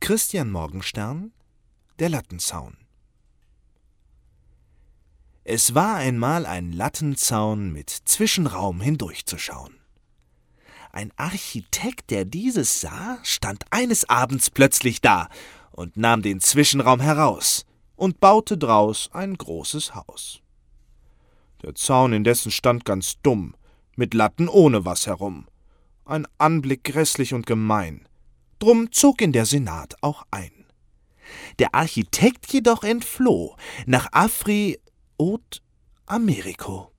Christian Morgenstern, der Lattenzaun. Es war einmal ein Lattenzaun mit Zwischenraum hindurchzuschauen. Ein Architekt, der dieses sah, stand eines Abends plötzlich da und nahm den Zwischenraum heraus und baute draus ein großes Haus. Der Zaun indessen stand ganz dumm, mit Latten ohne was herum. Ein Anblick grässlich und gemein. Drum zog ihn der Senat auch ein. Der Architekt jedoch entfloh nach Afri und Ameriko.